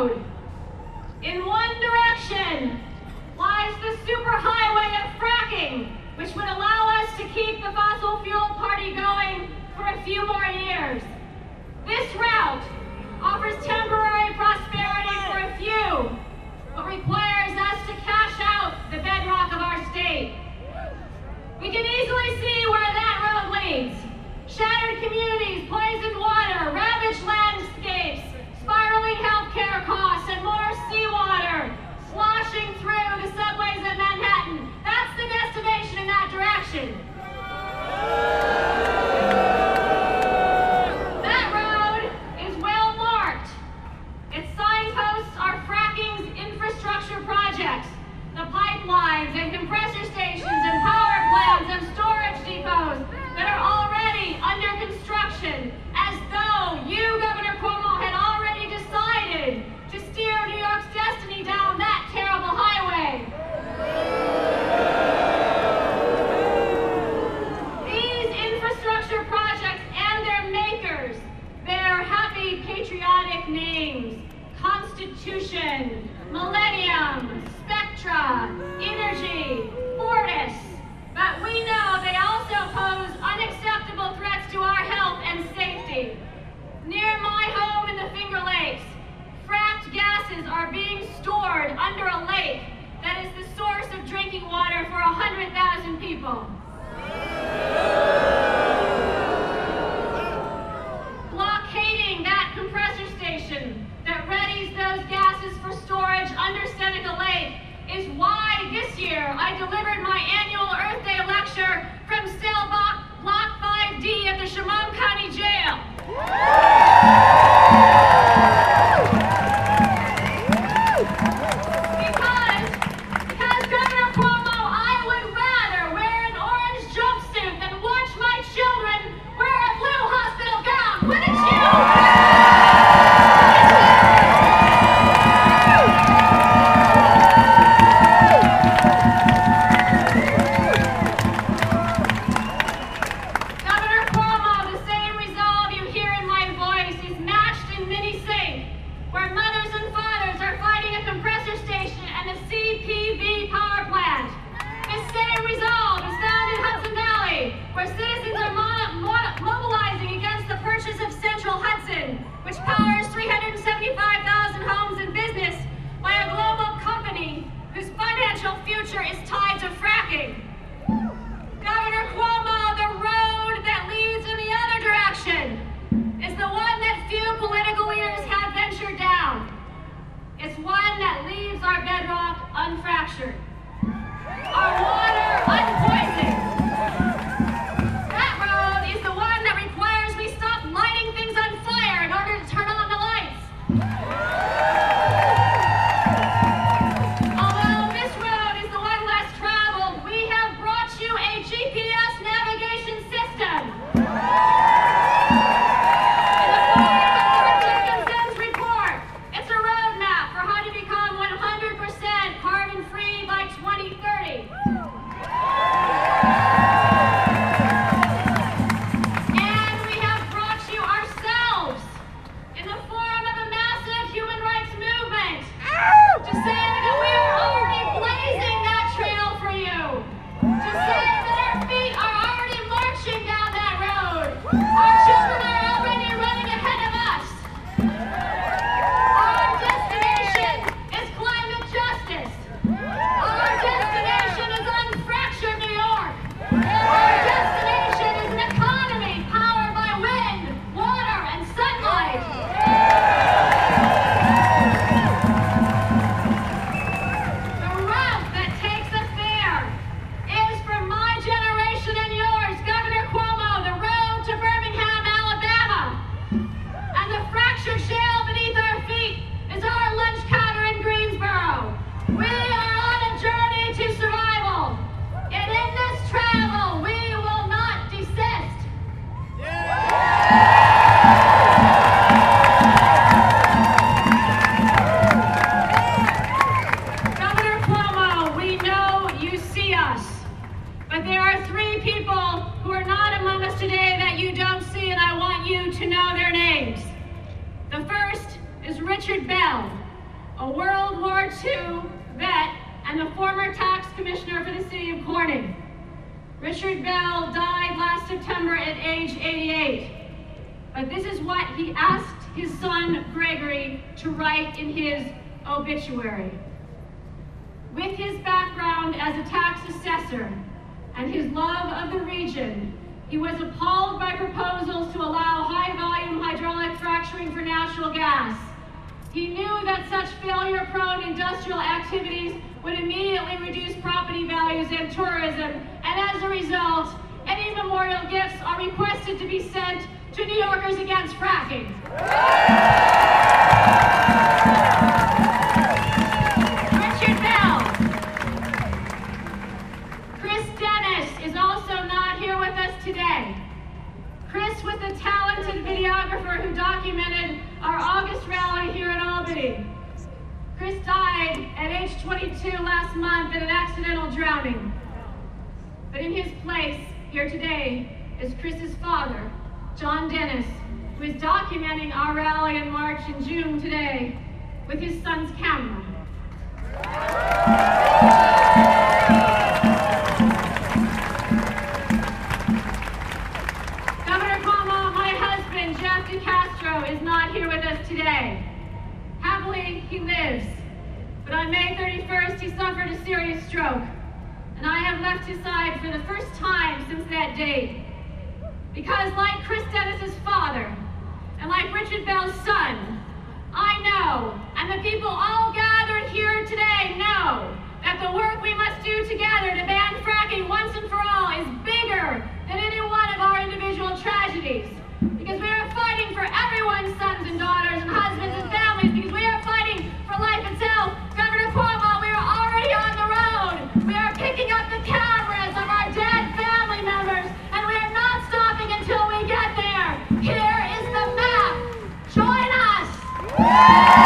road. In one direction lies the superhighway of fracking, which would allow us to keep the fossil fuel party going for a few more years. This route offers temporary prosperity for a few, but requires us to cash out the bedrock of our state. We can easily see where that road leads. Shattered communities, poisoned water, ravaged landscapes, spiraling healthcare costs, and more seawater sloshing through the subways of Manhattan. That's the destination in that direction. That road is well marked. Its signposts are fracking's infrastructure projects, the pipelines and compressor stations and power plants and storage depots that are already under construction, as though you, Governor Cuomo, had already decided to steer New York's destiny down that terrible highway. These infrastructure projects and their makers bear happy patriotic names: Constitution, Millennium, Spectra, Energy, Fortis. But we know they also pose unacceptable threats to our health and safety. Near my home in the Finger Lakes, fracked gases are being stored under a lake that is the source of drinking water for 100,000 people. Blockading that compressor station that readies those gases for storage under Seneca Lake is why this year I delivered my annual Earth Day lecture from cell block 5D at the Chemung County Jail. Because Governor Cuomo, I would rather wear an orange jumpsuit than watch my children wear a blue hospital gown, wouldn't you? Which powers 375,000 homes and business by a global company whose financial future is tied to fracking. Governor Cuomo, the road that leads in the other direction is the one that few political leaders have ventured down. It's one that leaves our bedrock unfractured, our water unpoisoned. That road is the one that requires we stop lighting things on fire in order to turn on the lights. Although this road is the one less traveled, we have brought you a GPS navigation system. In the form of the Richard report, it's a roadmap for how to become 100% carbon-free by 2030. Richard Bell, a World War II vet and the former tax commissioner for the city of Corning. Richard Bell died last September at age 88. But this is what he asked his son Gregory to write in his obituary. With his background as a tax assessor and his love of the region, he was appalled by proposals to allow high-volume hydraulic fracturing for natural gas. He knew that such failure-prone industrial activities would immediately reduce property values and tourism, and as a result, any memorial gifts are requested to be sent to New Yorkers against fracking. Richard Bell. Chris Dennis is also not here with us today. Chris was the talented videographer who documented our August rally here in Albany. Chris died at age 22 last month in an accidental drowning. But in his place here today is Chris's father, John Dennis, who is documenting our rally and march in June today with his son's camera. Governor Cuomo, my husband, Jeff DeCastro, is not here with us today. Happily, he lives, but on May 31st, he suffered a serious stroke, and I have left his side for the first time since that date. Because like Chris Dennis's father, and like Richard Bell's son, I know, and the people all gathered here today know, that the work we must do together to ban fracking once and for all is bigger than any one of our individual tragedies. Because we are fighting for everyone's sons and daughters and husbands and families, because we are fighting for life itself. Governor Cuomo, we are already on the road. We are picking up the cameras of our dead family members, and we are not stopping until we get there. Here is the map. Join us.